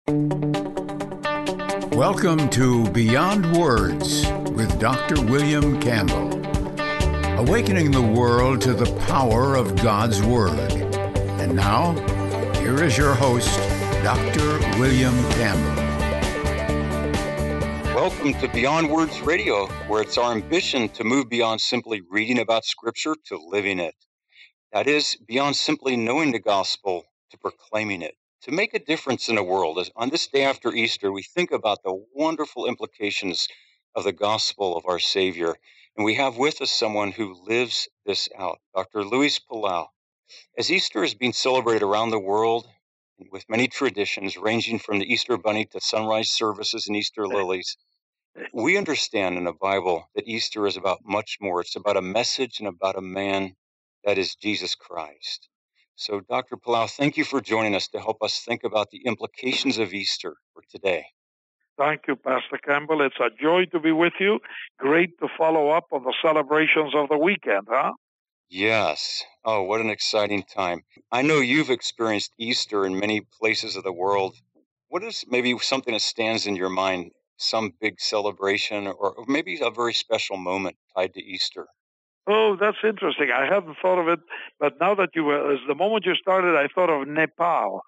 Welcome to Beyond Words with Dr. William Campbell. Awakening the world to the power of God's Word. And now, here is your host, Dr. William Campbell. Welcome to Beyond Words Radio, where it's our ambition to move beyond simply reading about Scripture to living it. That is, beyond simply knowing the gospel to proclaiming it. To make a difference in the world, as on this day after Easter, we think about the wonderful implications of the gospel of our Savior. And we have with us someone who lives this out, Dr. Luis Palau. As Easter is being celebrated around the world with many traditions, ranging from the Easter Bunny to sunrise services and Easter lilies, we understand in the Bible that Easter is about much more. It's about a message and about a man that is Jesus Christ. So, Dr. Palau, thank you for joining us to help us think about the implications of Easter for today. Thank you, Pastor Campbell. It's a joy to be with you. Great to follow up on the celebrations of the weekend, huh? Yes. Oh, what an exciting time. I know you've experienced Easter in many places of the world. What is maybe something that stands in your mind, some big celebration or maybe a very special moment tied to Easter? Oh, that's interesting. I hadn't thought of it, but now that as the moment you started, I thought of Nepal.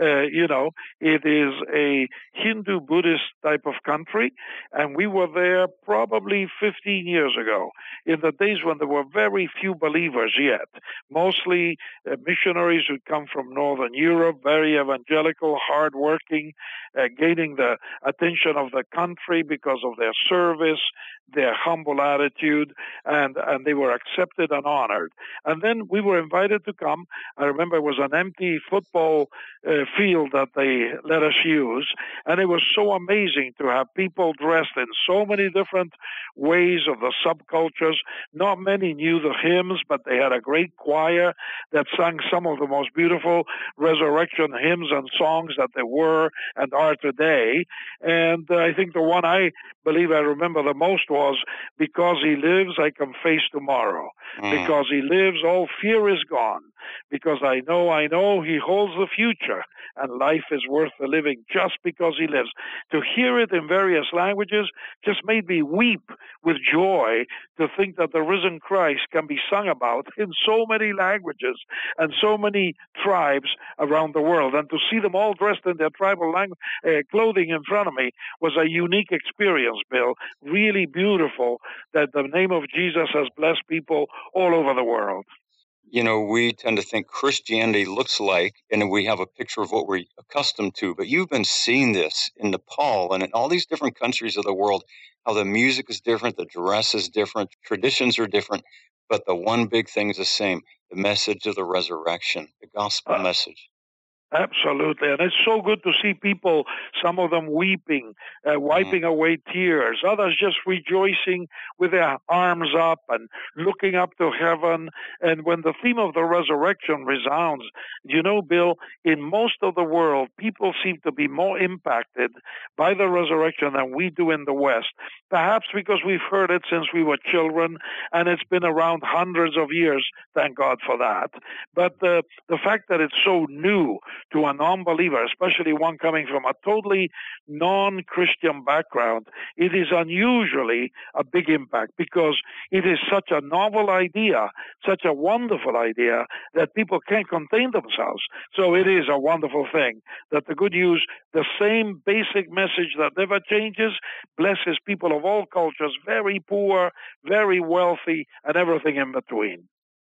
It is a Hindu Buddhist type of country, and we were there probably 15 years ago, in the days when there were very few believers yet, mostly missionaries who'd come from Northern Europe, very evangelical, hardworking, gaining the attention of the country because of their service, their humble attitude, and they were accepted and honored. And then we were invited to come. I remember it was an empty football field that they let us use, and it was so amazing to have people dressed in so many different ways of the subcultures. Not many knew the hymns, but they had a great choir that sang some of the most beautiful resurrection hymns and songs that there were and are today. And I think the one I believe I remember the most was, because he lives, I can face tomorrow. Because he lives, all fear is gone. Because I know he holds the future, and life is worth the living just because he lives. To hear it in various languages just made me weep with joy to think that the risen Christ can be sung about in so many languages and so many tribes around the world. And to see them all dressed in their tribal clothing in front of me was a unique experience, Bill. Really beautiful that the name of Jesus has blessed people all over the world. You know, we tend to think Christianity looks like, and we have a picture of what we're accustomed to, but you've been seeing this in Nepal and in all these different countries of the world, how the music is different, the dress is different, traditions are different, but the one big thing is the same, the message of the resurrection, the gospel message. Absolutely. And it's so good to see people, some of them weeping, wiping away tears, others just rejoicing with their arms up and looking up to heaven. And when the theme of the resurrection resounds, Bill, in most of the world, people seem to be more impacted by the resurrection than we do in the West. Perhaps because we've heard it since we were children, and it's been around hundreds of years, thank God for that. But the fact that it's so new to a non-believer, especially one coming from a totally non-Christian background, it is unusually a big impact because it is such a novel idea, such a wonderful idea that people can't contain themselves. So it is a wonderful thing that the good news, the same basic message that never changes, blesses people of all cultures, very poor, very wealthy, and everything in between.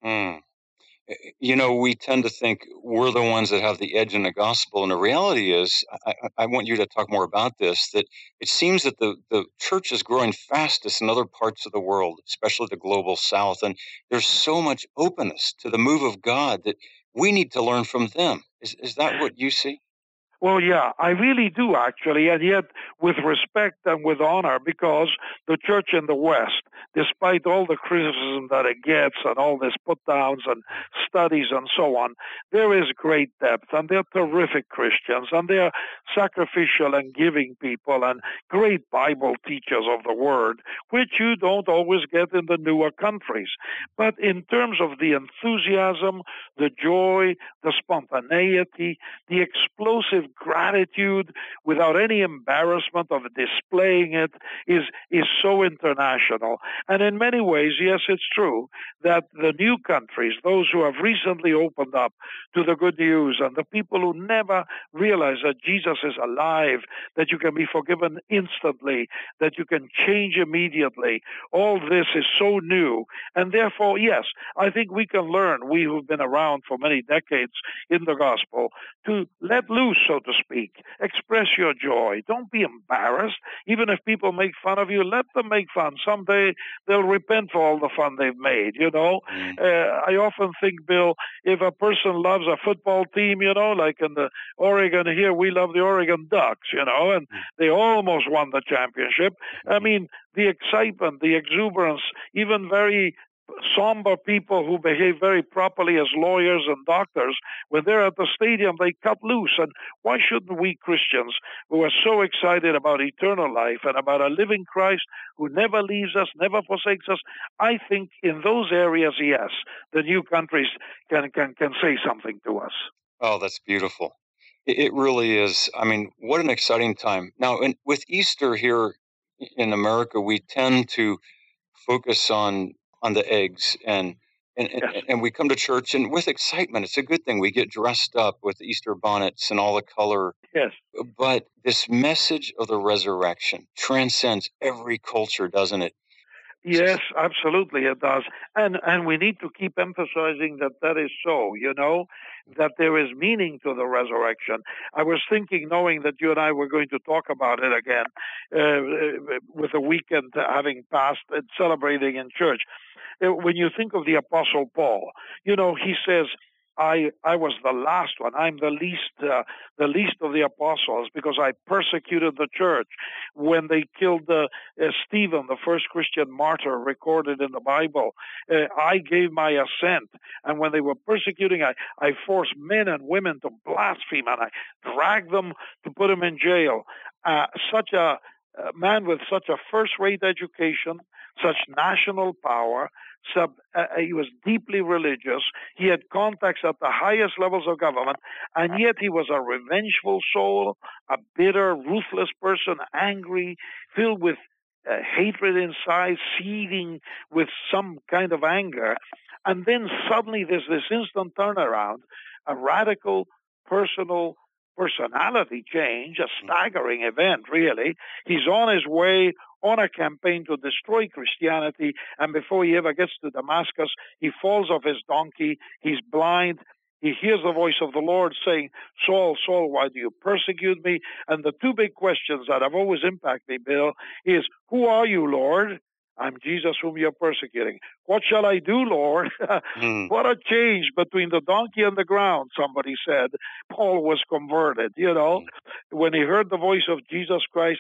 You know, we tend to think we're the ones that have the edge in the gospel. And the reality is, I want you to talk more about this, that it seems that the church is growing fastest in other parts of the world, especially the global south. And there's so much openness to the move of God that we need to learn from them. Is that what you see? Well, yeah, I really do, actually, and yet with respect and with honor, because the church in the West, despite all the criticism that it gets and all these put-downs and studies and so on, there is great depth, and they're terrific Christians, and they're sacrificial and giving people, and great Bible teachers of the Word, which you don't always get in the newer countries. But in terms of the enthusiasm, the joy, the spontaneity, the explosive gratitude without any embarrassment of displaying it is so international. And in many ways, yes, it's true that the new countries, those who have recently opened up to the good news, and the people who never realize that Jesus is alive, that you can be forgiven instantly, that you can change immediately, all this is so new. And therefore, yes, I think we can learn, we who've been around for many decades in the gospel, to let loose, so to speak. Express your joy. Don't be embarrassed. Even if people make fun of you, let them make fun. Someday they'll repent for all the fun they've made, you know. I often think, Bill, if a person loves a football team, you know, like in the Oregon here, we love the Oregon Ducks, you know, and they almost won the championship. I mean, the excitement, the exuberance, even very somber people who behave very properly as lawyers and doctors, when they're at the stadium, they cut loose. And why shouldn't we Christians, who are so excited about eternal life and about a living Christ who never leaves us, never forsakes us, I think in those areas, yes, the new countries can say something to us. Oh, that's beautiful. It really is. I mean, what an exciting time. Now, with Easter here in America, we tend to focus on the eggs and we come to church and with excitement. It's a good thing. We get dressed up with Easter bonnets and all the color. Yes. But this message of the resurrection transcends every culture, doesn't it? Yes, absolutely it does. And we need to keep emphasizing that is so, you know, that there is meaning to the resurrection. I was thinking, knowing that you and I were going to talk about it again, with the weekend having passed and celebrating in church, when you think of the Apostle Paul, you know, he says, I was the last one. I'm the least of the apostles because I persecuted the church when they killed Stephen, the first Christian martyr recorded in the Bible. I gave my assent, and when they were persecuting, I forced men and women to blaspheme, and I dragged them to put them in jail. Such a man with such a first-rate education, such national power. He was deeply religious. He had contacts at the highest levels of government, and yet he was a revengeful soul, a bitter, ruthless person, angry, filled with hatred inside, seething with some kind of anger. And then suddenly there's this instant turnaround, a radical personal personality change, a staggering event, really. He's on his way on a campaign to destroy Christianity, and before he ever gets to Damascus, he falls off his donkey, he's blind, he hears the voice of the Lord saying, Saul, Saul, why do you persecute me? And the two big questions that have always impacted me, Bill, is, who are you, Lord? I'm Jesus whom you're persecuting. What shall I do, Lord? What a change between the donkey and the ground, somebody said. Paul was converted, you know, when he heard the voice of Jesus Christ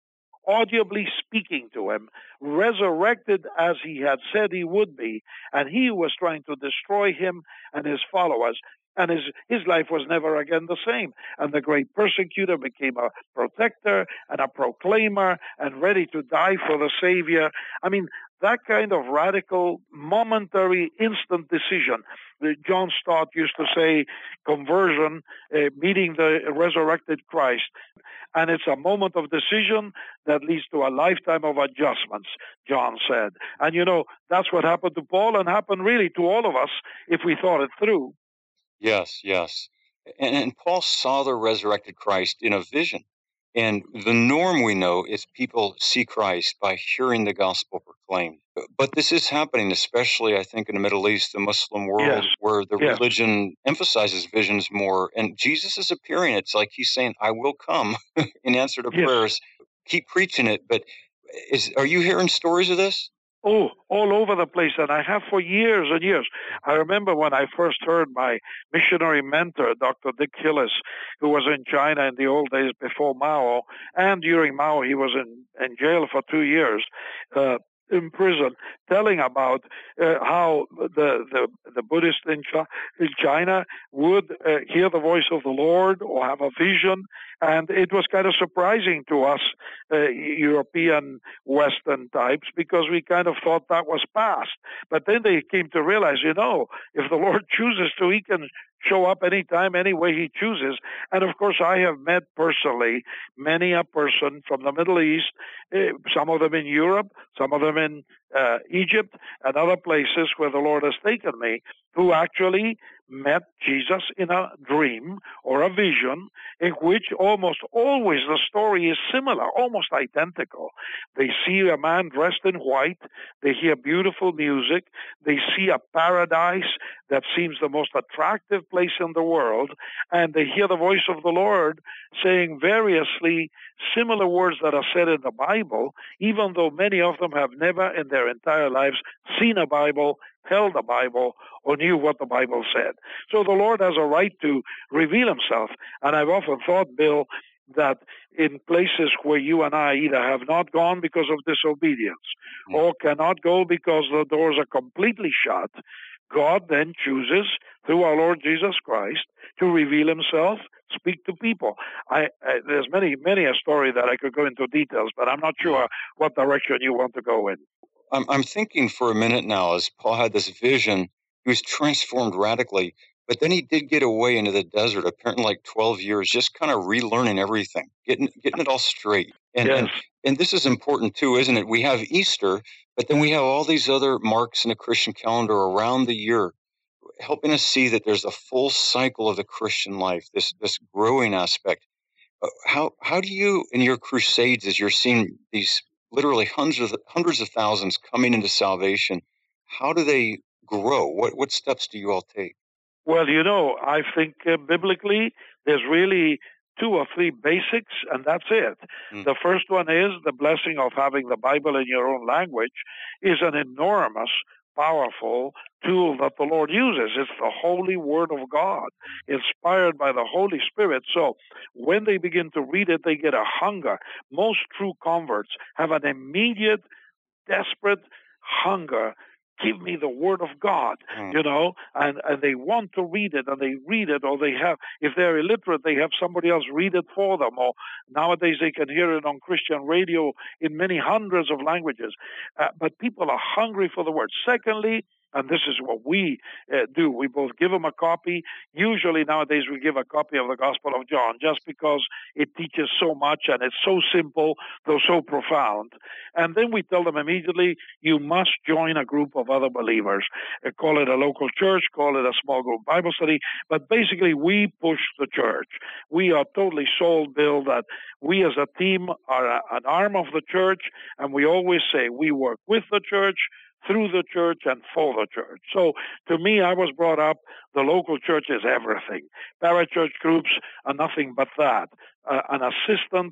audibly speaking to him, resurrected as he had said he would be, and he was trying to destroy him and his followers. And his life was never again the same. And the great persecutor became a protector and a proclaimer and ready to die for the Savior. I mean, that kind of radical, momentary, instant decision. John Stott used to say, conversion, meeting the resurrected Christ. And it's a moment of decision that leads to a lifetime of adjustments, John said. And, you know, that's what happened to Paul and happened really to all of us if we thought it through. Yes, yes. And Paul saw the resurrected Christ in a vision. And the norm we know is people see Christ by hearing the gospel proclaimed. But this is happening, especially, I think, in the Middle East, the Muslim world, where the religion emphasizes visions more. And Jesus is appearing. It's like he's saying, I will come in answer to prayers. Keep preaching it. But are you hearing stories of this? Oh, all over the place, and I have for years and years. I remember when I first heard my missionary mentor, Dr. Dick Hillis, who was in China in the old days before Mao, and during Mao he was in jail for 2 years, in prison, telling about how the Buddhists in China would hear the voice of the Lord or have a vision. And it was kind of surprising to us European Western types because we kind of thought that was past. But then they came to realize, if the Lord chooses to, he can show up anytime, any way he chooses. And of course, I have met personally many a person from the Middle East, some of them in Europe, some of them in Egypt, and other places where the Lord has taken me, who actually met Jesus in a dream or a vision, in which almost always the story is similar, almost identical. They see a man dressed in white, they hear beautiful music, they see a paradise that seems the most attractive place in the world, and they hear the voice of the Lord saying variously similar words that are said in the Bible, even though many of them have never in their entire lives seen a Bible, held a Bible, or knew what the Bible said. So the Lord has a right to reveal himself. And I've often thought, Bill, that in places where you and I either have not gone because of disobedience or cannot go because the doors are completely shut, God then chooses, through our Lord Jesus Christ, to reveal himself, speak to people. There's many a story that I could go into details, but I'm not sure what direction you want to go in. I'm thinking for a minute now, as Paul had this vision, he was transformed radically, but then he did get away into the desert, apparently like 12 years, just kind of relearning everything, getting it all straight. And this is important too, isn't it? We have Easter, but then we have all these other marks in the Christian calendar around the year, helping us see that there's a full cycle of the Christian life, this growing aspect. How do you, in your crusades, as you're seeing these literally hundreds of thousands coming into salvation, how do they grow? What steps do you all take? Well, I think biblically there's really 2 or 3 basics, and that's it. The first one is the blessing of having the Bible in your own language is an enormous, powerful tool that the Lord uses. It's the holy Word of God, inspired by the Holy Spirit. So when they begin to read it, they get a hunger. Most true converts have an immediate, desperate hunger. Give me the Word of God, and they want to read it, and they read it, or they have, if they're illiterate, they have somebody else read it for them, or nowadays they can hear it on Christian radio in many hundreds of languages. But people are hungry for the Word. Secondly, and this is what we do. We both give them a copy. Usually nowadays we give a copy of the Gospel of John just because it teaches so much and it's so simple, though so profound. And then we tell them immediately, you must join a group of other believers. Call it a local church, call it a small group Bible study. But basically we push the church. We are totally sold, Bill, that we as a team are an arm of the church, and we always say we work with the church, through the church, and for the church. So to me, I was brought up, the local church is everything. Parachurch groups are nothing but that, an assistant,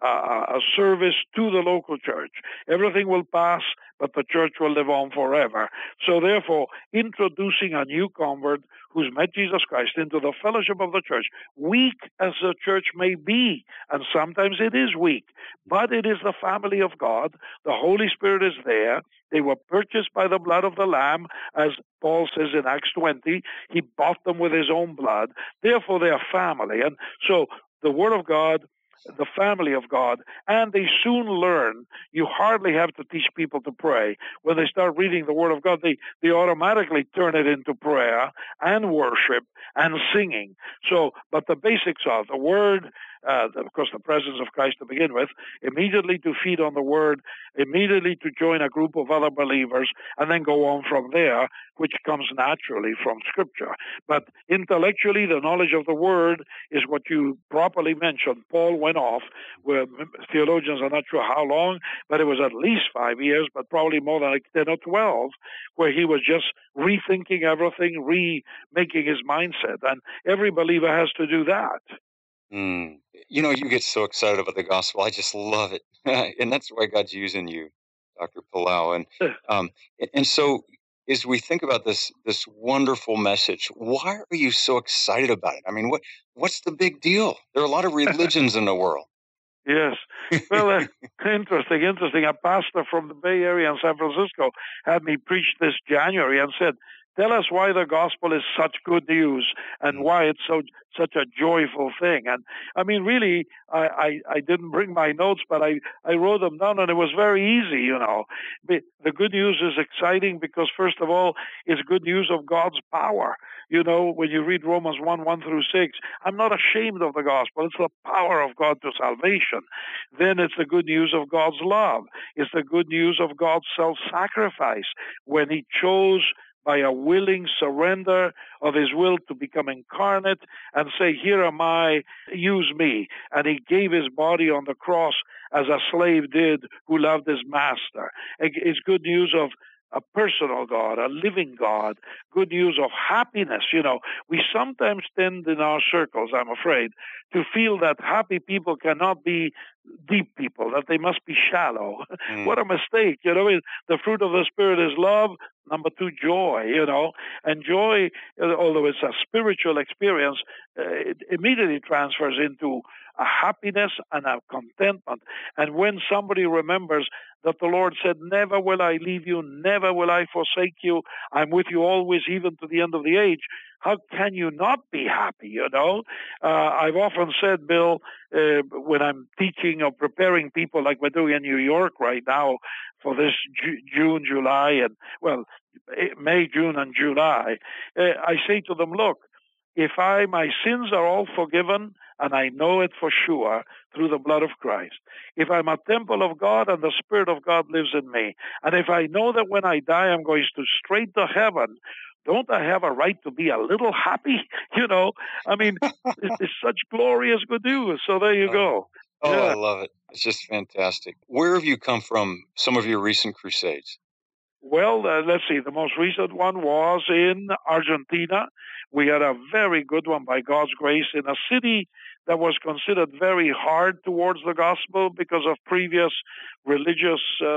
a service to the local church. Everything will pass, but the church will live on forever. So therefore, introducing a new convert who's met Jesus Christ into the fellowship of the church, weak as the church may be, and sometimes it is weak, but it is the family of God. The Holy Spirit is there. They were purchased by the blood of the Lamb, as Paul says in Acts 20. He bought them with his own blood. Therefore, they are family. And so the Word of God, the family of God, and they soon learn. You hardly have to teach people to pray. When they start reading the Word of God, they automatically turn it into prayer and worship and singing. So, but the basics are the Word, of course, the presence of Christ to begin with, immediately to feed on the Word, immediately to join a group of other believers, and then go on from there, which comes naturally from Scripture. But intellectually, the knowledge of the Word is what you properly mentioned. Paul went off, where theologians are not sure how long, but it was at least 5 years, but probably more than like 10 or 12, where he was just rethinking everything, remaking his mindset. And every believer has to do that. You get so excited about the gospel. I just love it. And that's why God's using you, Dr. Palau. And so as we think about this wonderful message, why are you so excited about it? I mean, what's the big deal? There are a lot of religions in the world. Yes. Well, interesting. A pastor from the Bay Area in San Francisco had me preach this January and said, Tell us why the gospel is such good news and why it's such a joyful thing. And I mean, really, I didn't bring my notes, but I wrote them down, and it was very easy, you know. The good news is exciting because, first of all, it's good news of God's power. You know, when you read Romans 1 through 6, I'm not ashamed of the gospel. It's the power of God to salvation. Then it's the good news of God's love. It's the good news of God's self-sacrifice when he chose by a willing surrender of his will to become incarnate and say, here am I, use me. And he gave his body on the cross as a slave did who loved his master. It's good news of a personal God, a living God, good news of happiness. You know, we sometimes tend in our circles, I'm afraid, to feel that happy people cannot be deep people, that they must be shallow. What a mistake. You know, the fruit of the Spirit is love. Number 2, joy, you know. And joy, although it's a spiritual experience, it immediately transfers into a happiness and a contentment. And when somebody remembers that the Lord said, never will I leave you, never will I forsake you, I'm with you always, even to the end of the age, how can you not be happy, you know? I've often said, Bill, when I'm teaching or preparing people like we're doing in New York right now for this June, July, and, well, May, June, and July, I say to them, look, if my sins are all forgiven, and I know it for sure through the blood of Christ, if I'm a temple of God and the Spirit of God lives in me, and if I know that when I die I'm going to straight to heaven, don't I have a right to be a little happy? You know, I mean, it's such glorious good news. So there you go. Oh, yeah. I love it. It's just fantastic. Where have you come from some of your recent crusades? Well, let's see. The most recent one was in Argentina. We had a very good one by God's grace in a city that was considered very hard towards the gospel because of previous religious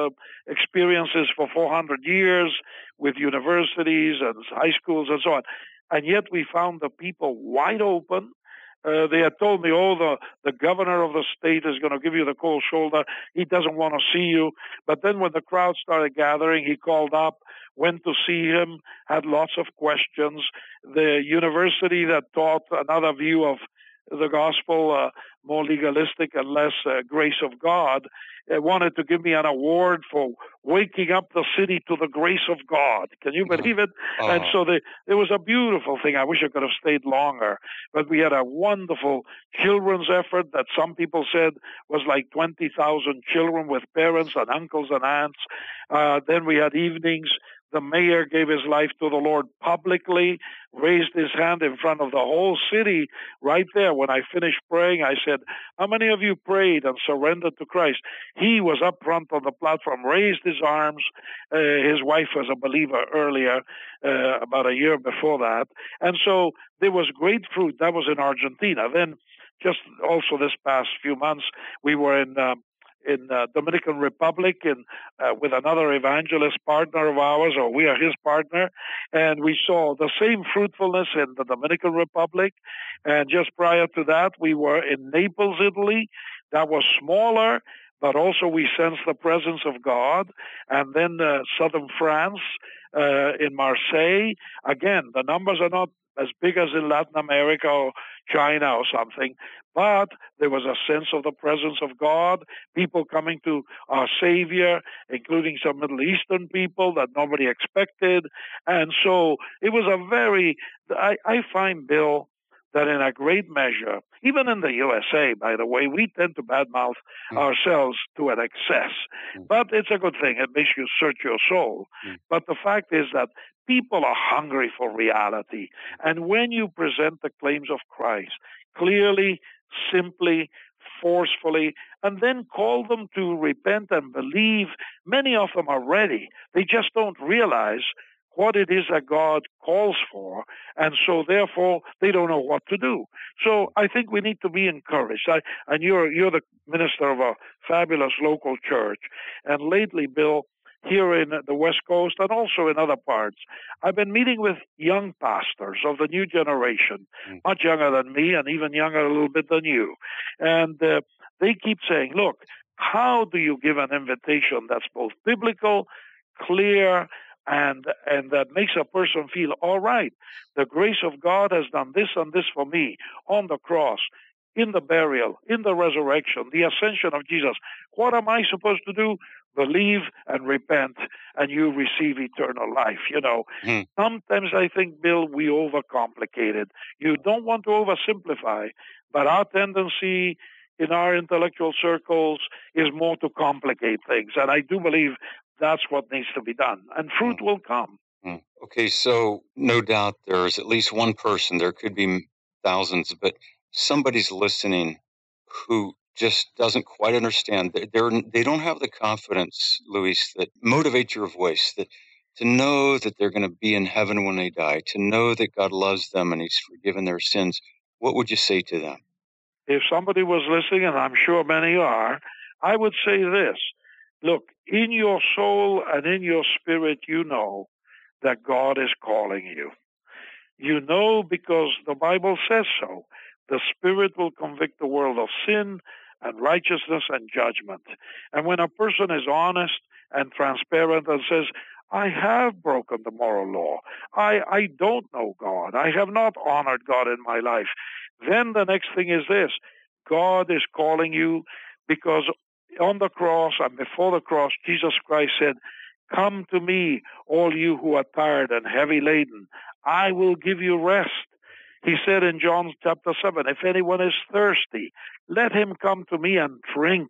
experiences for 400 years with universities and high schools and so on. And yet we found the people wide open. They had told me, the governor of the state is going to give you the cold shoulder. He doesn't want to see you. But then when the crowd started gathering, he called up, went to see him, had lots of questions. The university that taught another view of the gospel, more legalistic and less grace of God, wanted to give me an award for waking up the city to the grace of God. Can you believe it? And so there was a beautiful thing. I wish I could have stayed longer. But we had a wonderful children's effort that some people said was like 20,000 children with parents and uncles and aunts. Then we had evenings. The mayor gave his life to the Lord publicly, raised his hand in front of the whole city right there. When I finished praying, I said, how many of you prayed and surrendered to Christ? He was up front on the platform, raised his arms. His wife was a believer earlier, about a year before that. And so there was great fruit. That was in Argentina. Then just also this past few months, we were in Dominican Republic and with another evangelist partner of ours, or we are his partner, and we saw the same fruitfulness in the Dominican Republic. And just prior to that, we were in Naples, Italy. That was smaller, but also we sensed the presence of God. And then southern France, in Marseille. Again, the numbers are not as big as in Latin America or China or something, but there was a sense of the presence of God, people coming to our Savior, including some Middle Eastern people that nobody expected. And so it was I find, Bill, that in a great measure, even in the USA, by the way, we tend to badmouth ourselves to an excess. But it's a good thing. It makes you search your soul. But the fact is that people are hungry for reality. And when you present the claims of Christ clearly, simply, forcefully, and then call them to repent and believe, many of them are ready. They just don't realize what it is that God calls for, and so therefore they don't know what to do. So I think we need to be encouraged. And you're the minister of a fabulous local church, and lately, Bill, here in the West Coast and also in other parts, I've been meeting with young pastors of the new generation, much younger than me and even younger a little bit than you. And they keep saying, look, how do you give an invitation that's both biblical, clear, and that makes a person feel, all right, the grace of God has done this and this for me on the cross, in the burial, in the resurrection, the ascension of Jesus. What am I supposed to do? Believe and repent, and you receive eternal life. Sometimes I think, Bill, we overcomplicate it. You don't want to oversimplify, but our tendency in our intellectual circles is more to complicate things. And I do believe that's what needs to be done. And fruit will come. Okay, so no doubt there's at least one person, there could be thousands, but somebody's listening who just doesn't quite understand. They don't have the confidence, Luis, that motivates your voice, that to know that they're going to be in heaven when they die, to know that God loves them and He's forgiven their sins. What would you say to them? If somebody was listening, and I'm sure many are, I would say this. Look, in your soul and in your spirit, you know that God is calling you. You know because the Bible says so. The Spirit will convict the world of sin and righteousness and judgment. And when a person is honest and transparent and says, I have broken the moral law, I don't know God, I have not honored God in my life, then the next thing is this. God is calling you because on the cross and before the cross, Jesus Christ said, come to me, all you who are tired and heavy laden. I will give you rest. He said in John chapter 7, if anyone is thirsty, let him come to me and drink.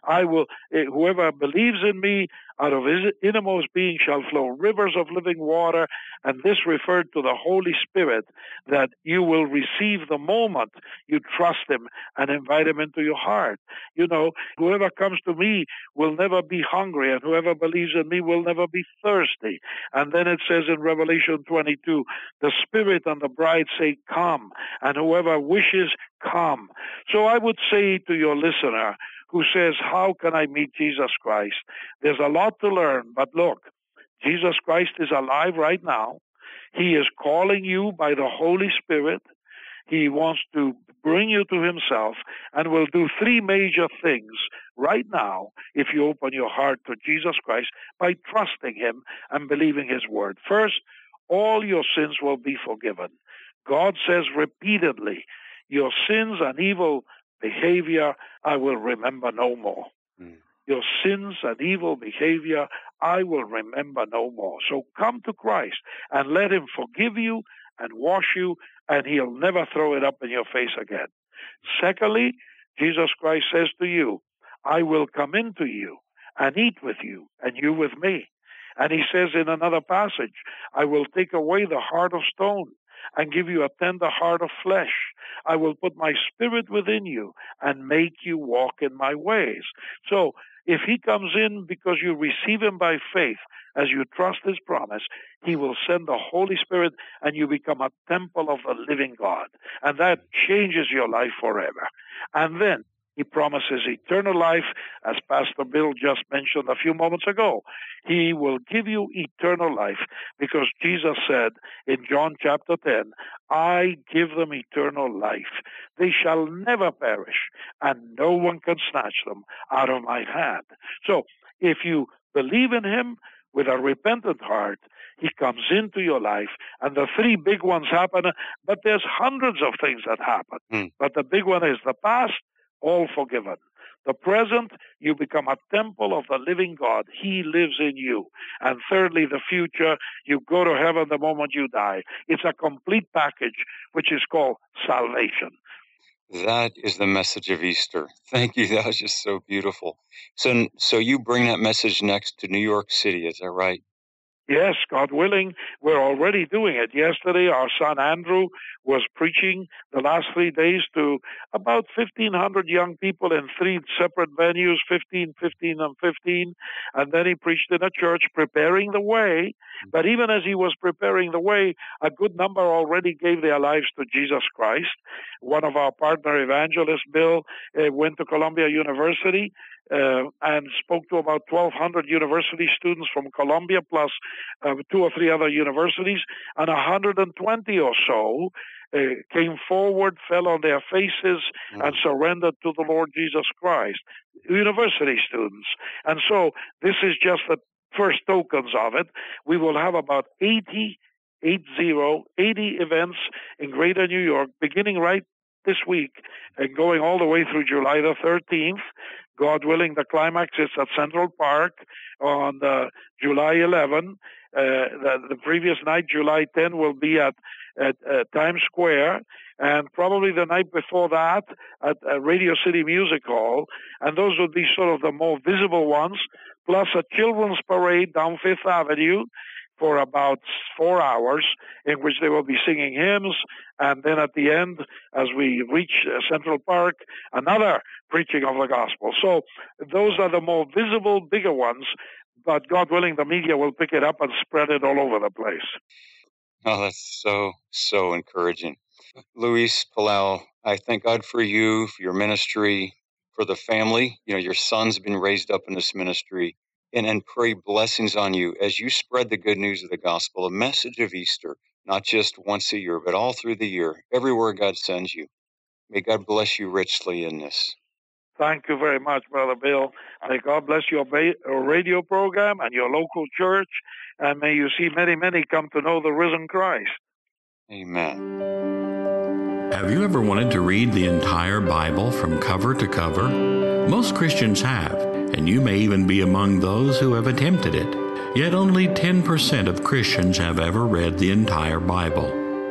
Whoever believes in me, out of his innermost being shall flow rivers of living water. And this referred to the Holy Spirit that you will receive the moment you trust Him and invite Him into your heart. Whoever comes to me will never be hungry, and whoever believes in me will never be thirsty. And then it says in Revelation 22, the Spirit and the bride say, come, and whoever wishes, come. So I would say to your listener who says, how can I meet Jesus Christ? There's a lot to learn, but look, Jesus Christ is alive right now. He is calling you by the Holy Spirit. He wants to bring you to Himself and will do three major things right now if you open your heart to Jesus Christ by trusting Him and believing His word. First, all your sins will be forgiven. God says repeatedly, your sins and evil behavior I will remember no more. Your sins and evil behavior I will remember no more. So come to Christ and let Him forgive you and wash you, and He'll never throw it up in your face again. Secondly, Jesus Christ says to you, I will come into you and eat with you, and you with me. And He says in another passage, I will take away the heart of stone and give you a tender heart of flesh. I will put my Spirit within you and make you walk in my ways. So if He comes in because you receive Him by faith, as you trust His promise, He will send the Holy Spirit and you become a temple of the living God. And that changes your life forever. And then He promises eternal life, as Pastor Bill just mentioned a few moments ago. He will give you eternal life because Jesus said in John chapter 10, I give them eternal life. They shall never perish, and no one can snatch them out of my hand. So if you believe in Him with a repentant heart, He comes into your life, and the three big ones happen, but there's hundreds of things that happen. But the big one is the past, all forgiven. The present, you become a temple of the living God. He lives in you. And thirdly, the future, you go to heaven the moment you die. It's a complete package, which is called salvation. That is the message of Easter. Thank you. That was just so beautiful. So you bring that message next to New York City, is that right? Yes, God willing, we're already doing it. Yesterday, our son Andrew was preaching the last 3 days to about 1,500 young people in 3 separate venues, 15, 15, and 15. And then he preached in a church preparing the way. But even as he was preparing the way, a good number already gave their lives to Jesus Christ. One of our partner evangelists, Bill, went to Columbia University and spoke to about 1,200 university students from Columbia, plus 2 or 3 other universities, and 120 or so came forward, fell on their faces, and surrendered to the Lord Jesus Christ, university students. And so this is just the first tokens of it. We will have about 80 events in Greater New York, beginning right this week and going all the way through July the 13th. God willing, the climax is at Central Park on July 11. The previous night, July 10, will be at Times Square, and probably the night before that at Radio City Music Hall. And those would be sort of the more visible ones, plus a children's parade down Fifth Avenue for about 4 hours, in which they will be singing hymns, and then at the end, as we reach Central Park, another preaching of the gospel. So those are the more visible, bigger ones, but God willing, the media will pick it up and spread it all over the place. Oh, that's so encouraging. Luis Palau, I thank God for you, for your ministry, for the family. You know, your son's been raised up in this ministry, and pray blessings on you as you spread the good news of the gospel, a message of Easter, not just once a year, but all through the year, everywhere God sends you. May God bless you richly in this. Thank you very much, Brother Bill. May God bless your radio program and your local church, and may you see many, many come to know the risen Christ. Amen. Have you ever wanted to read the entire Bible from cover to cover? Most Christians have, and you may even be among those who have attempted it. Yet only 10% of Christians have ever read the entire Bible.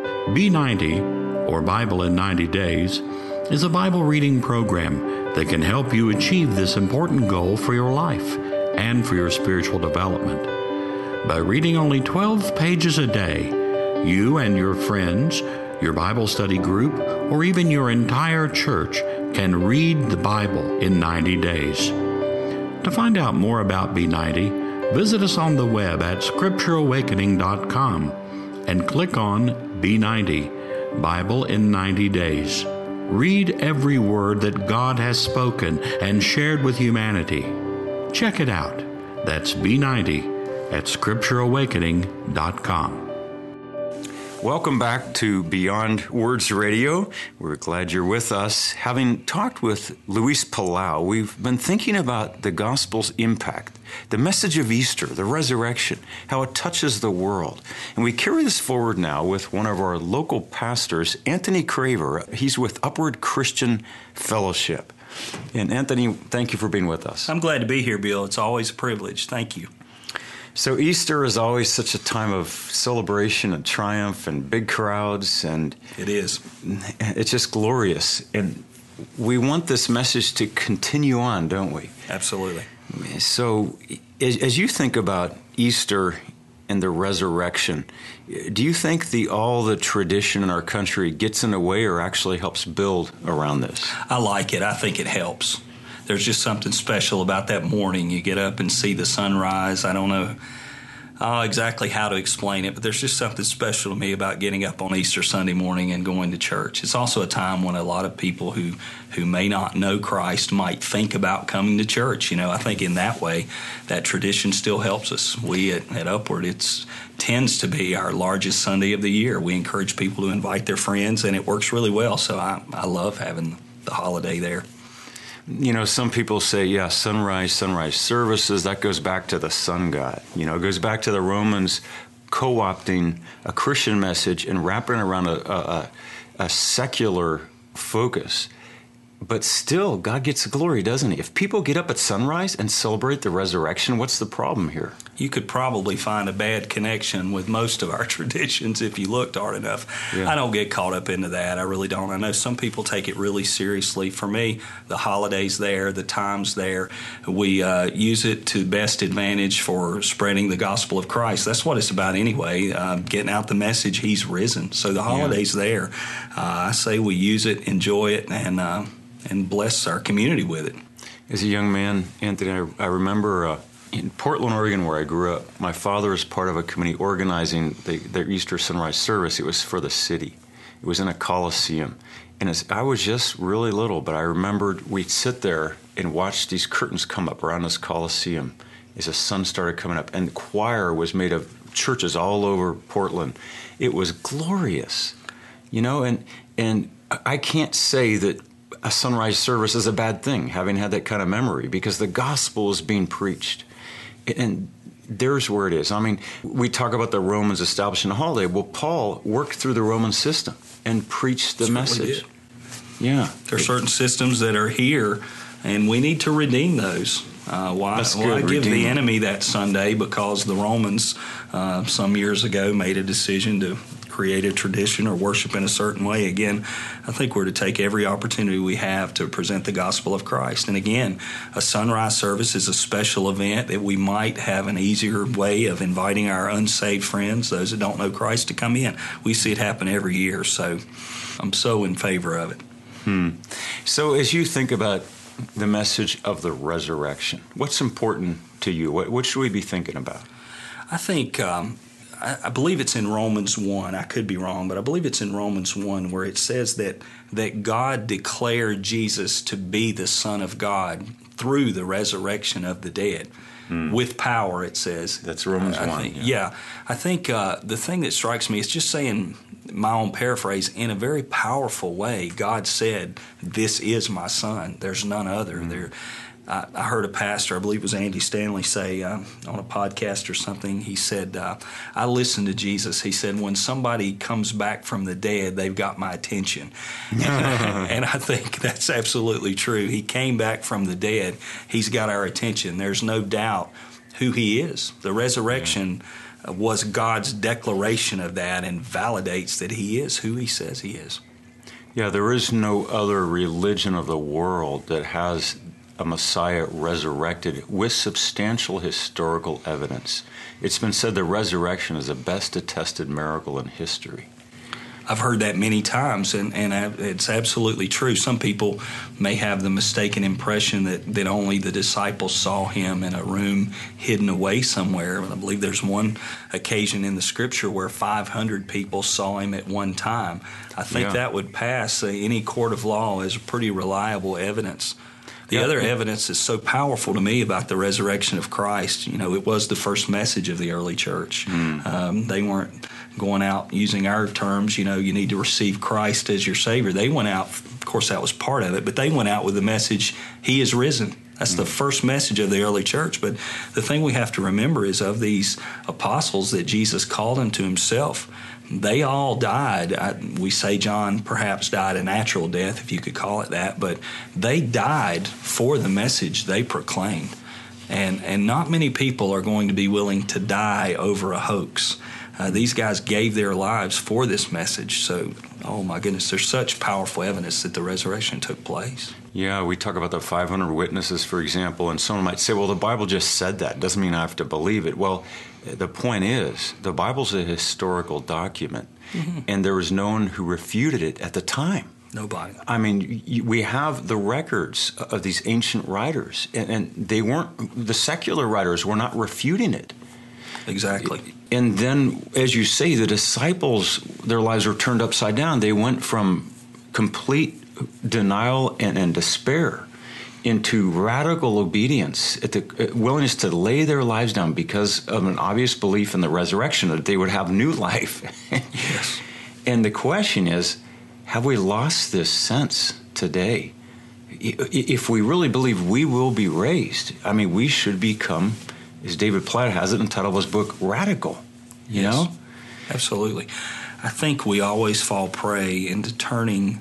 B90, or Bible in 90 Days, is a Bible reading program that can help you achieve this important goal for your life and for your spiritual development. By reading only 12 pages a day, you and your friends, your Bible study group, or even your entire church can read the Bible in 90 days. To find out more about B90, visit us on the web at scriptureawakening.com and click on B90, Bible in 90 Days. Read every word that God has spoken and shared with humanity. Check it out. That's B90 at scriptureawakening.com. Welcome back to Beyond Words Radio. We're glad you're with us. Having talked with Luis Palau, we've been thinking about the gospel's impact, the message of Easter, the resurrection, how it touches the world. And we carry this forward now with one of our local pastors, Anthony Craver. He's with Upward Christian Fellowship. And Anthony, thank you for being with us. I'm glad to be here, Bill. It's always a privilege. Thank you. So Easter is always such a time of celebration and triumph and big crowds, and it is. It's just glorious. And we want this message to continue on, don't we? Absolutely. So as you think about Easter and the resurrection, do you think all the tradition in our country gets in the way or actually helps build around this? I like it. I think it helps. There's just something special about that morning. You get up and see the sunrise. I don't know exactly how to explain it, but there's just something special to me about getting up on Easter Sunday morning and going to church. It's also a time when a lot of people who may not know Christ might think about coming to church. You know, I think in that way, that tradition still helps us. We at Upward, it tends to be our largest Sunday of the year. We encourage people to invite their friends, and it works really well. So I love having the holiday there. You know, some people say, yeah, sunrise services, that goes back to the sun god. You know, it goes back to the Romans co-opting a Christian message and wrapping it around a secular focus. But still, God gets the glory, doesn't he? If people get up at sunrise and celebrate the resurrection, what's the problem here? You could probably find a bad connection with most of our traditions if you looked hard enough. Yeah. I don't get caught up into that. I really don't. I know some people take it really seriously. For me, the holidays there, the times there, we use it to best advantage for spreading the gospel of Christ. That's what it's about anyway, getting out the message He's risen. So the holidays there, I say we use it, enjoy it, and bless our community with it. As a young man, Anthony, I remember in Portland, Oregon, where I grew up, my father was part of a committee organizing their Easter sunrise service. It was for the city. It was in a coliseum. And I was just really little, but I remembered we'd sit there and watch these curtains come up around this coliseum as the sun started coming up. And the choir was made of churches all over Portland. It was glorious, you know, and I can't say that a sunrise service is a bad thing, having had that kind of memory, because the gospel is being preached. And there's where it is. I mean, we talk about the Romans establishing a holiday. Well, Paul worked through the Roman system and preached the message. Yeah. There are certain systems that are here, and we need to redeem those. Why give the enemy that Sunday? Because the Romans some years ago made a decision to create a tradition or worship in a certain way. Again, I think we're to take every opportunity we have to present the gospel of Christ. And again, a sunrise service is a special event that we might have an easier way of inviting our unsaved friends, those that don't know Christ, to come in. We see it happen every year, so I'm so in favor of it. So as you think about the message of the resurrection, what's important to you? What should we be thinking about? I think I believe it's in Romans 1. I could be wrong, but I believe it's in Romans 1 where it says that God declared Jesus to be the Son of God through the resurrection of the dead. With power, it says. That's Romans 1. I think the thing that strikes me is just saying, my own paraphrase, in a very powerful way, God said, "This is my Son. There's none other." I heard a pastor, I believe it was Andy Stanley, say on a podcast or something, he said, I listened to Jesus. He said, when somebody comes back from the dead, they've got my attention. And I think that's absolutely true. He came back from the dead. He's got our attention. There's no doubt who he is. The resurrection was God's declaration of that and validates that he is who he says he is. Yeah, there is no other religion of the world that has a Messiah resurrected with substantial historical evidence. It's been said the resurrection is the best attested miracle in history. I've heard that many times, and it's absolutely true. Some people may have the mistaken impression that only the disciples saw him in a room hidden away somewhere. I believe there's one occasion in the Scripture where 500 people saw him at one time. I think that would pass any court of law as pretty reliable evidence. The other evidence is so powerful to me about the resurrection of Christ. You know, it was the first message of the early church. They weren't going out using our terms, you know, you need to receive Christ as your Savior. They went out, of course that was part of it, but they went out with the message, He is risen. That's the first message of the early church. But the thing we have to remember is of these apostles that Jesus called unto himself, they all died. We say John perhaps died a natural death, if you could call it that, but they died for the message they proclaimed. And not many people are going to be willing to die over a hoax. These guys gave their lives for this message. So, oh my goodness, there's such powerful evidence that the resurrection took place. Yeah, we talk about the 500 witnesses, for example, and someone might say, well, the Bible just said that. Doesn't mean I have to believe it. Well, the point is, the Bible's a historical document, and there was no one who refuted it at the time. Nobody. I mean, we have the records of these ancient writers, and they weren't, the secular writers were not refuting it. Exactly. And then, as you say, the disciples, their lives were turned upside down. They went from complete denial and despair into radical obedience, at the willingness to lay their lives down because of an obvious belief in the resurrection, that they would have new life. Yes. And the question is, have we lost this sense today? If we really believe we will be raised, I mean, we should become, as David Platt has it in the title of his book, radical. You know? Absolutely. I think we always fall prey into turning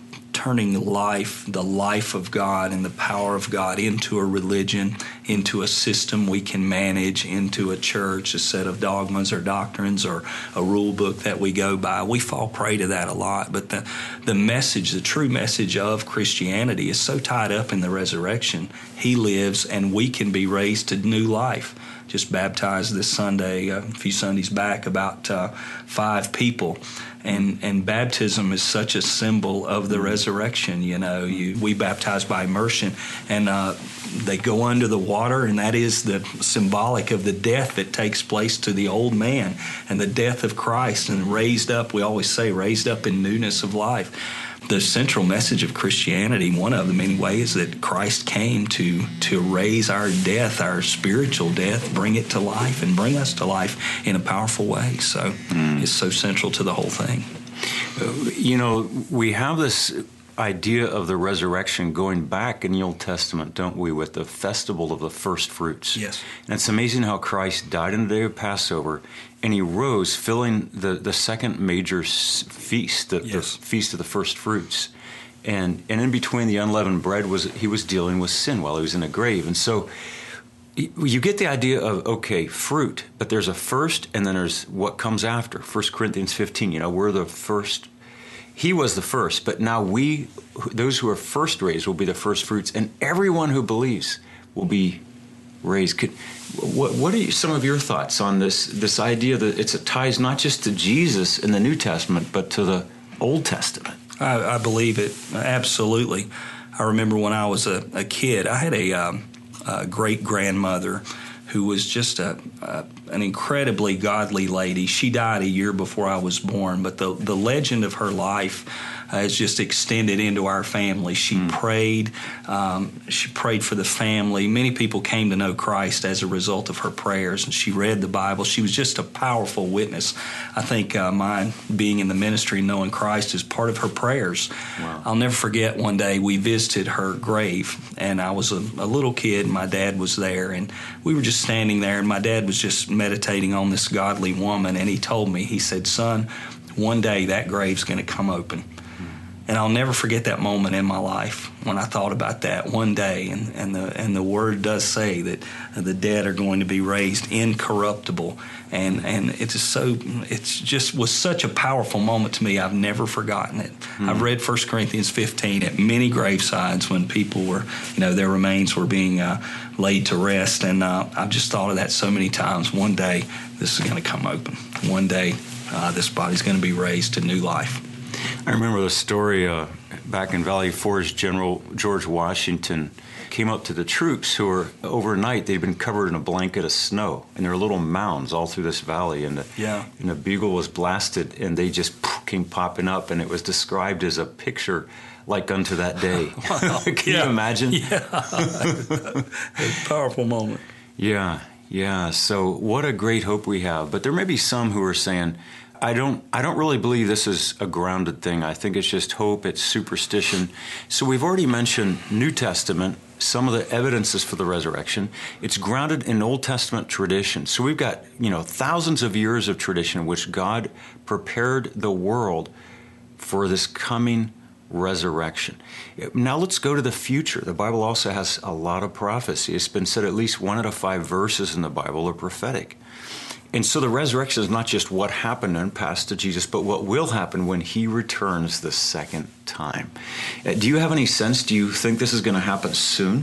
life, the life of God and the power of God, into a religion, into a system we can manage, into a church, a set of dogmas or doctrines or a rule book that we go by. We fall prey to that a lot. But the message, the true message of Christianity is so tied up in the resurrection. He lives and we can be raised to new life. Just baptized this Sunday, a few Sundays back, about 5 people. And baptism is such a symbol of the resurrection. You know, we baptize by immersion, and they go under the water, and that is the symbolic of the death that takes place to the old man and the death of Christ, and raised up, we always say, raised up in newness of life. The central message of Christianity, one of them anyway, is that Christ came to raise our death, our spiritual death, bring it to life and bring us to life in a powerful way. So it's so central to the whole thing. You know, we have this idea of the resurrection going back in the Old Testament, don't we, with the festival of the first fruits. Yes. And it's amazing how Christ died on the day of Passover, and he rose, filling the second major feast, the feast of the first fruits. And in between the unleavened bread, he was dealing with sin while he was in a grave. And so you get the idea of, okay, fruit, but there's a first, and then there's what comes after. 1 Corinthians 15, we're the first. He was the first, but now those who are first raised, will be the first fruits, and everyone who believes will be raised. What are some of your thoughts on this idea that it ties not just to Jesus in the New Testament, but to the Old Testament? I believe it, absolutely. I remember when I was a kid, I had a great-grandmother who was just an incredibly godly lady. She died a year before I was born, but the legend of her life has just extended into our family. She prayed. She prayed for the family. Many people came to know Christ as a result of her prayers, and she read the Bible. She was just a powerful witness. I think mine being in the ministry, knowing Christ, is part of her prayers. Wow. I'll never forget one day we visited her grave, and I was a little kid, and my dad was there, and we were just standing there, and my dad was just meditating on this godly woman, and he told me, he said, "Son, one day that grave's going to come open." And I'll never forget that moment in my life when I thought about that one day. And the word does say that the dead are going to be raised incorruptible. And it just was such a powerful moment to me. I've never forgotten it. I've read 1 Corinthians 15 at many gravesides when people were, their remains were being laid to rest. And I've just thought of that so many times. One day this is going to come open. One day this body's going to be raised to new life. I remember the story back in Valley Forge. General George Washington came up to the troops who were overnight. They'd been covered in a blanket of snow, and there were little mounds all through this valley. And the bugle was blasted, and they just came popping up, and it was described as a picture like unto that day. Can you imagine? Yeah, a powerful moment. Yeah. So what a great hope we have. But there may be some who are saying, I don't really believe this is a grounded thing. I think it's just hope, it's superstition. So we've already mentioned New Testament, some of the evidences for the resurrection. It's grounded in Old Testament tradition. So we've got, thousands of years of tradition in which God prepared the world for this coming resurrection. Now let's go to the future. The Bible also has a lot of prophecy. It's been said at least 1 out of 5 verses in the Bible are prophetic. And so the resurrection is not just what happened and passed to Jesus, but what will happen when he returns the second time. Do you have any sense? Do you think this is going to happen soon?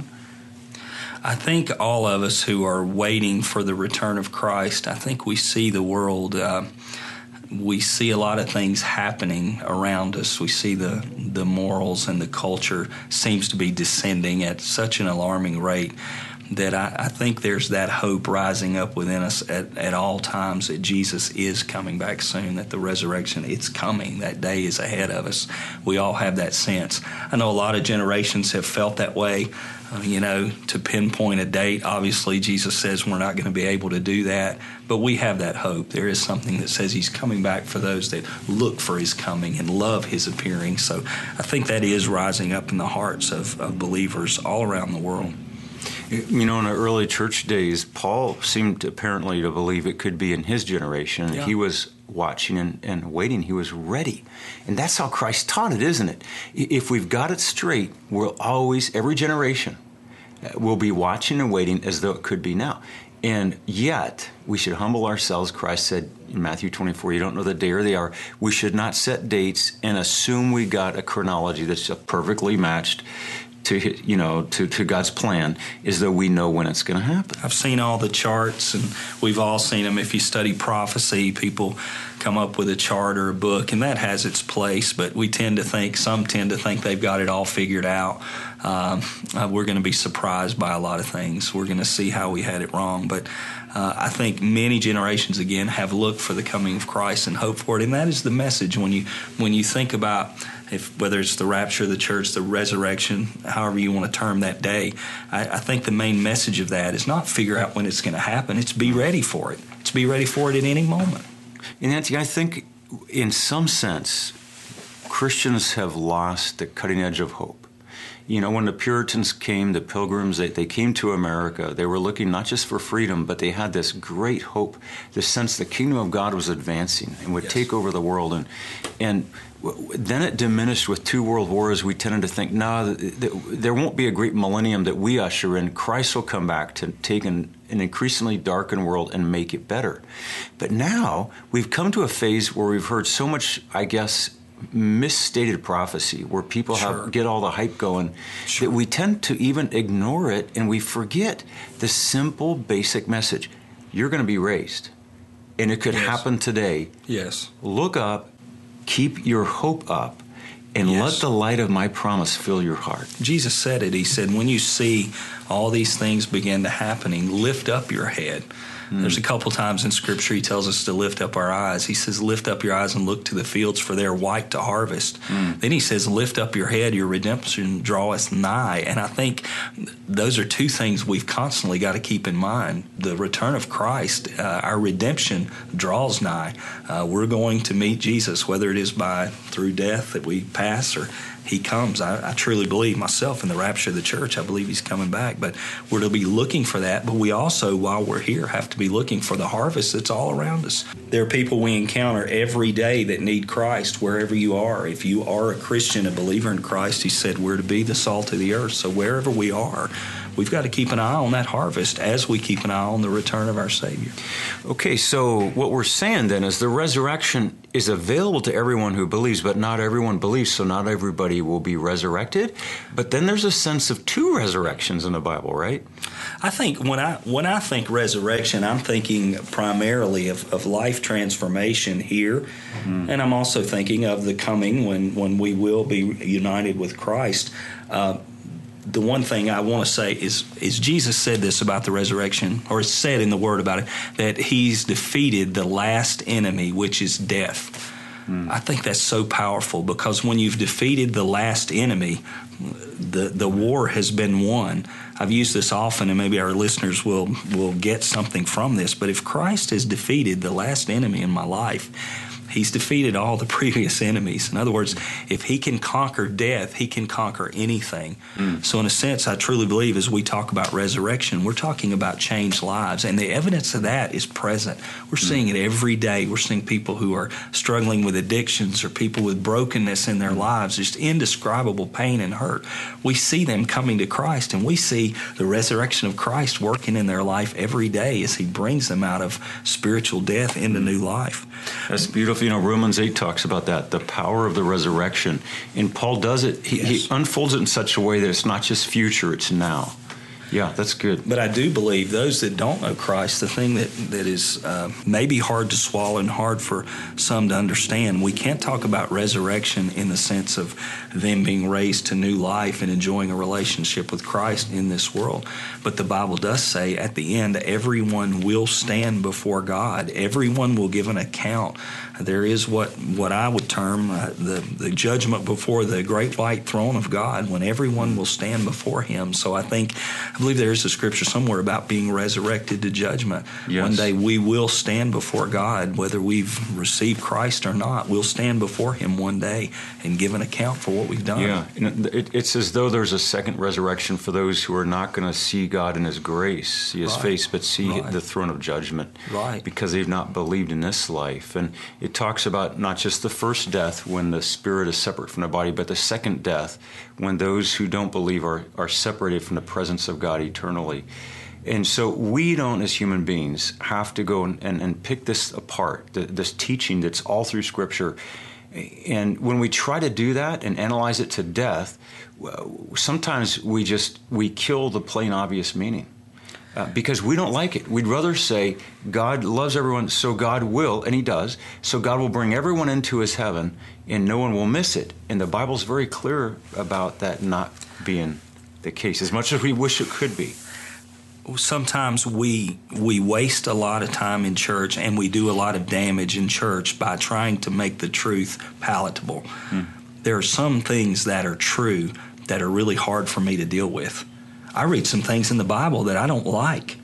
I think all of us who are waiting for the return of Christ, I think we see the world, we see a lot of things happening around us. We see the morals and the culture seems to be descending at such an alarming rate that I think there's that hope rising up within us at all times that Jesus is coming back soon, that the resurrection, it's coming. That day is ahead of us. We all have that sense. I know a lot of generations have felt that way. To pinpoint a date, obviously Jesus says we're not going to be able to do that, but we have that hope. There is something that says he's coming back for those that look for his coming and love his appearing. So I think that is rising up in the hearts of believers all around the world. In the early church days, Paul seemed apparently to believe it could be in his generation. Yeah. He was watching and waiting. He was ready. And that's how Christ taught it, isn't it? If we've got it straight, we'll always, every generation, will be watching and waiting as though it could be now. And yet, we should humble ourselves. Christ said in Matthew 24, you don't know the day or the hour. We should not set dates and assume we got a chronology that's perfectly matched to God's plan, as though we know when it's going to happen. I've seen all the charts, and we've all seen them. If you study prophecy, people come up with a chart or a book, and that has its place, but some tend to think they've got it all figured out. We're going to be surprised by a lot of things. We're going to see how we had it wrong, but I think many generations, again, have looked for the coming of Christ and hope for it, and that is the message when you think about whether it's the rapture of the church, the resurrection, however you want to term that day. I think the main message of that is not figure out when it's going to happen. It's be ready for it. It's be ready for it at any moment. And Nancy, I think in some sense, Christians have lost the cutting edge of hope. You know, when the Puritans came, the Pilgrims, they came to America. They were looking not just for freedom, but they had this great hope, this sense the kingdom of God was advancing and would take over the world. And then it diminished with 2 world wars. We tended to think, no, there won't be a great millennium that we usher in. Christ will come back to take an increasingly darkened world and make it better. But now we've come to a phase where we've heard so much, I guess, misstated prophecy, where people get all the hype going, that we tend to even ignore it, and we forget the simple, basic message. You're going to be raised, and it could happen today. Yes. Look up, keep your hope up, and let the light of my promise fill your heart. Jesus said it. He said, when you see all these things begin to happening, lift up your head. There's a couple times in Scripture he tells us to lift up our eyes. He says, lift up your eyes and look to the fields, for they are white to harvest. Then he says, lift up your head, your redemption draweth nigh. And I think those are 2 things we've constantly got to keep in mind. The return of Christ, our redemption draws nigh. We're going to meet Jesus, whether it is through death that we pass or he comes. I truly believe myself in the rapture of the church. I believe he's coming back, but we're to be looking for that. But we also, while we're here, have to be looking for the harvest that's all around us. There are people we encounter every day that need Christ wherever you are. If you are a Christian, a believer in Christ, he said we're to be the salt of the earth. So wherever we are, we've got to keep an eye on that harvest as we keep an eye on the return of our Savior. Okay, so what we're saying then is the resurrection is available to everyone who believes, but not everyone believes, so not everybody will be resurrected. But then there's a sense of 2 resurrections in the Bible, right? I think when I think resurrection, I'm thinking primarily of life transformation here, and I'm also thinking of the coming when we will be united with Christ. The one thing I want to say is Jesus said this about the resurrection, or it's said in the Word about it, that he's defeated the last enemy, which is death. I think that's so powerful, because when you've defeated the last enemy, the war has been won. I've used this often, and maybe our listeners will get something from this, but if Christ has defeated the last enemy in my life, he's defeated all the previous enemies. In other words, if he can conquer death, he can conquer anything. So in a sense, I truly believe as we talk about resurrection, we're talking about changed lives. And the evidence of that is present. We're seeing it every day. We're seeing people who are struggling with addictions or people with brokenness in their lives, just indescribable pain and hurt. We see them coming to Christ, and we see the resurrection of Christ working in their life every day as he brings them out of spiritual death into new life. That's beautiful. You know, Romans 8 talks about that, the power of the resurrection. And Paul does it, he unfolds it in such a way that it's not just future, it's now. Yeah, that's good. But I do believe those that don't know Christ, the thing that is maybe hard to swallow and hard for some to understand, we can't talk about resurrection in the sense of them being raised to new life and enjoying a relationship with Christ in this world. But the Bible does say at the end, everyone will stand before God. Everyone will give an account. There is what I would term the judgment before the great white throne of God, when everyone will stand before him. So I believe there is a scripture somewhere about being resurrected to judgment. Yes. One day we will stand before God, whether we've received Christ or not. We'll stand before him one day and give an account for what we've done. Yeah, it's as though there's a second resurrection for those who are not going to see God in his grace, see his face, but see the throne of judgment. Right. Because they've not believed in this life. And it talks about not just the first death when the spirit is separate from the body, but the second death when those who don't believe are separated from the presence of God eternally. And so we don't, as human beings, have to go and pick this apart, this teaching that's all through Scripture. And when we try to do that and analyze it to death, sometimes we kill the plain obvious meaning. Because we don't like it. We'd rather say God loves everyone, so God will, and he does, so God will bring everyone into his heaven, and no one will miss it. And the Bible's very clear about that not being the case, as much as we wish it could be. Sometimes we waste a lot of time in church, and we do a lot of damage in church by trying to make the truth palatable. There are some things that are true that are really hard for me to deal with. I read some things in the Bible that I don't like.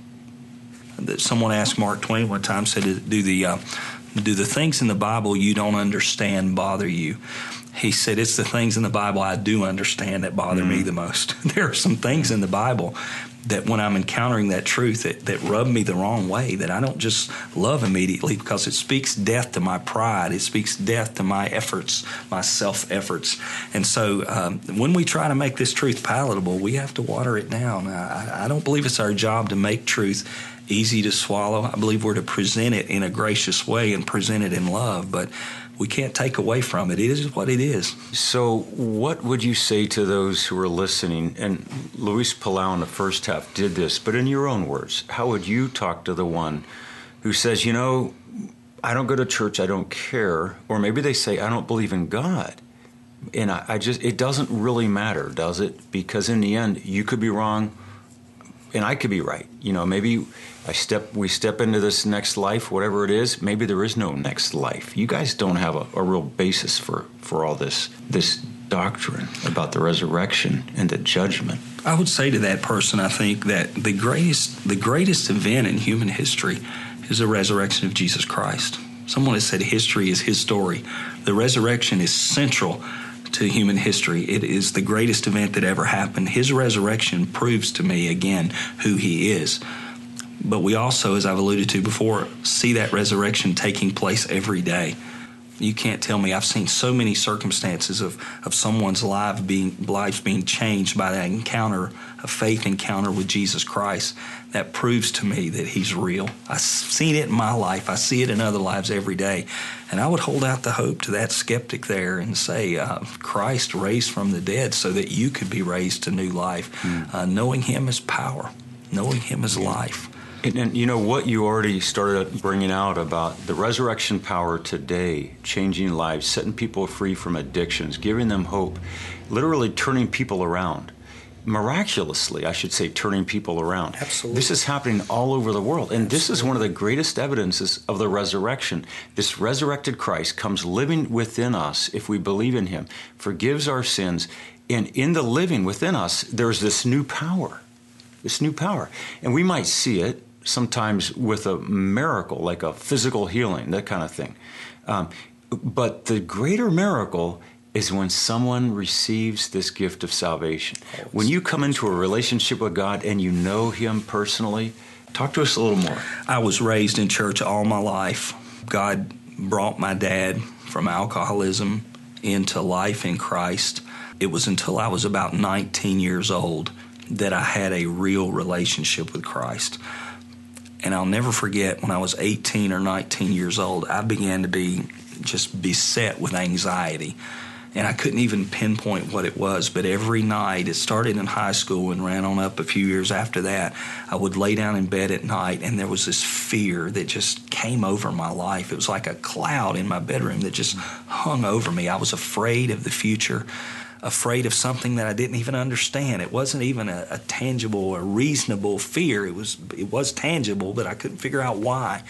That someone asked Mark Twain one time, said, do the things in the Bible you don't understand bother you? He said, it's the things in the Bible I do understand that bother me the most. There are some things in the Bible that when I'm encountering that truth that rub me the wrong way, that I don't just love immediately, because it speaks death to my pride. It speaks death to my efforts, my self-efforts. And so when we try to make this truth palatable, we have to water it down. I don't believe it's our job to make truth easy to swallow. I believe we're to present it in a gracious way and present it in love, but we can't take away from it. It is what it is. So what would you say to those who are listening? And Luis Palau in the first half did this, but in your own words, how would you talk to the one who says, I don't go to church, I don't care, or maybe they say, I don't believe in God. And it doesn't really matter, does it? Because in the end, you could be wrong and I could be right. Maybe we step into this next life, whatever it is. Maybe there is no next life. You guys don't have a real basis for all this doctrine about the resurrection and the judgment. I would say to that person, I think that the greatest event in human history is the resurrection of Jesus Christ. Someone has said history is his story. The resurrection is central to human history. It is the greatest event that ever happened. His resurrection proves to me again who he is. But we also, as I've alluded to before, see that resurrection taking place every day. You can't tell me. I've seen so many circumstances of someone's life being changed by that encounter, a faith encounter with Jesus Christ, that proves to me that he's real. I've seen it in my life. I see it in other lives every day. And I would hold out the hope to that skeptic there and say, Christ raised from the dead so that you could be raised to new life. Knowing him is power. Knowing him is life. And what you already started bringing out about the resurrection power today, changing lives, setting people free from addictions, giving them hope, literally turning people around. Miraculously, I should say, turning people around. Absolutely. This is happening all over the world. And this is one of the greatest evidences of the resurrection. This resurrected Christ comes living within us if we believe in him, forgives our sins, and in the living within us, there's this new power. This new power. And we might see it sometimes with a miracle, like a physical healing, that kind of thing. But the greater miracle is when someone receives this gift of salvation. When you come into a relationship with God and you know him personally, talk to us a little more. I was raised in church all my life. God brought my dad from alcoholism into life in Christ. It was until I was about 19 years old that I had a real relationship with Christ. And I'll never forget when I was 18 or 19 years old, I began to be just beset with anxiety. And I couldn't even pinpoint what it was, but every night, it started in high school and ran on up a few years after that, I would lay down in bed at night and there was this fear that just came over my life. It was like a cloud in my bedroom that just hung over me. I was afraid of the future, afraid of something that I didn't even understand. It wasn't even a tangible or reasonable fear. It was tangible, but I couldn't figure out why.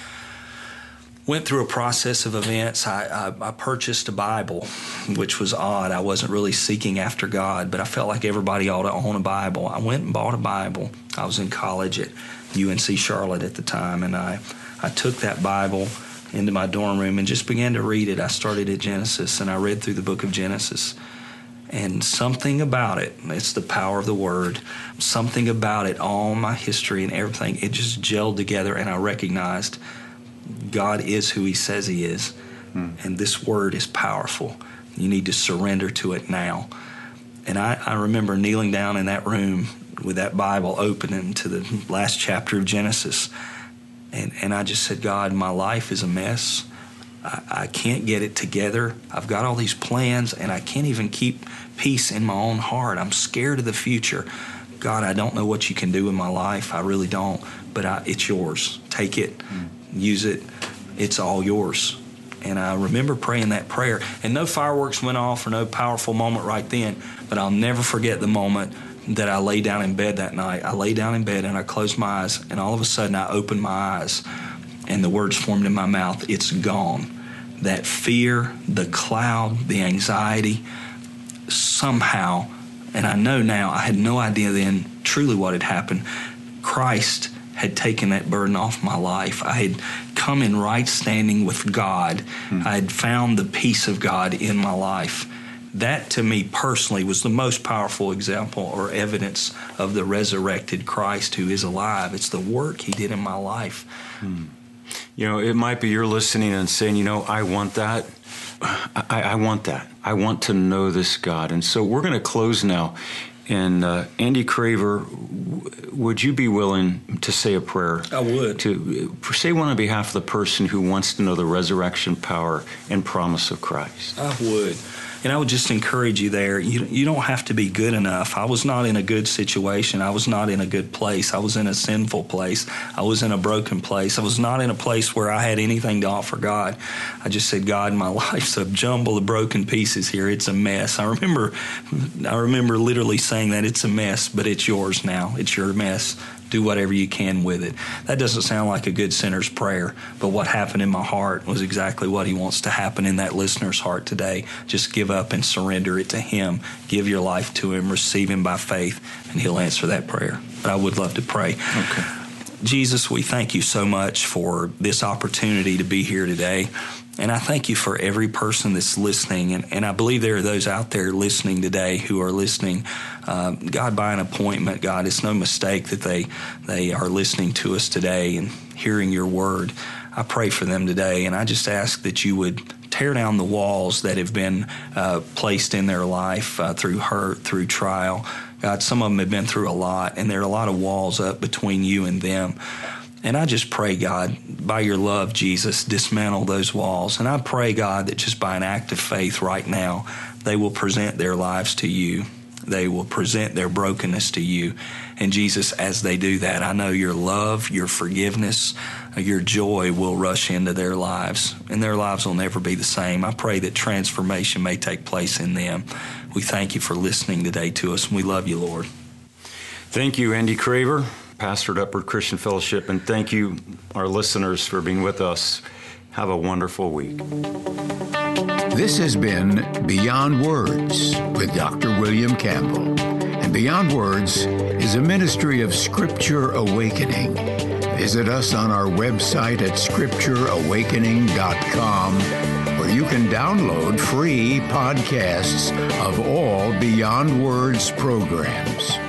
Went through a process of events. I purchased a Bible, which was odd. I wasn't really seeking after God, but I felt like everybody ought to own a Bible. I went and bought a Bible. I was in college at UNC Charlotte at the time, and I took that Bible into my dorm room and just began to read it. I started at Genesis, and I read through the book of Genesis. And something about it, it's the power of the Word, something about it, all my history and everything, it just gelled together, and I recognized God is who he says he is, and this Word is powerful. You need to surrender to it now. And I remember kneeling down in that room with that Bible opening to the last chapter of Genesis, and I just said, God, my life is a mess. I can't get it together. I've got all these plans, and I can't even keep peace in my own heart. I'm scared of the future. God, I don't know what you can do in my life. I really don't. But it's yours. Take it. Use it. It's all yours. And I remember praying that prayer. And no fireworks went off or no powerful moment right then. But I'll never forget the moment that I lay down in bed that night. I lay down in bed and I closed my eyes. And all of a sudden I opened my eyes. And the words formed in my mouth, it's gone. That fear, the cloud, the anxiety, somehow, and I know now, I had no idea then truly what had happened. Christ had taken that burden off my life. I had come in right standing with God. I had found the peace of God in my life. that to me personally was the most powerful example or evidence of the resurrected Christ who is alive. It's the work he did in my life. You know, it might be you're listening and saying, you know, I want that. I want that. I want to know this God. And so we're going to close now. And Andy Craver, would you be willing to say a prayer? I would. To say one on behalf of the person who wants to know the resurrection power and promise of Christ. I would. And I would just encourage you there. You don't have to be good enough. I was not in a good situation. I was not in a good place. I was in a sinful place. I was in a broken place. I was not in a place where I had anything to offer God. I just said, God, my life's a jumble of broken pieces here. It's a mess. I remember literally saying that it's a mess, but it's yours now. It's your mess. Do whatever you can with it. That doesn't sound like a good sinner's prayer, but what happened in my heart was exactly what he wants to happen in that listener's heart today. Just give up and surrender it to him. Give your life to him. Receive him by faith, and he'll answer that prayer. But I would love to pray. Okay. Jesus, we thank you so much for this opportunity to be here today. And I thank you for every person that's listening. And I believe there are those out there listening today who are listening, God, by an appointment. God, it's no mistake that they are listening to us today and hearing your word. I pray for them today, and I just ask that you would tear down the walls that have been placed in their life through hurt, through trial. God, some of them have been through a lot, and there are a lot of walls up between you and them. And I just pray, God, by your love, Jesus, dismantle those walls. And I pray, God, that just by an act of faith right now, they will present their lives to you. They will present their brokenness to you. And Jesus, as they do that, I know your love, your forgiveness, your joy will rush into their lives, and their lives will never be the same. I pray that transformation may take place in them. We thank you for listening today to us, and we love you, Lord. Thank you, Andy Craver, pastor at Upward Christian Fellowship, and thank you, our listeners, for being with us. Have a wonderful week. This has been Beyond Words with Dr. William Campbell. And Beyond Words is a ministry of Scripture Awakening. Visit us on our website at scriptureawakening.com, where you can download free podcasts of all Beyond Words programs.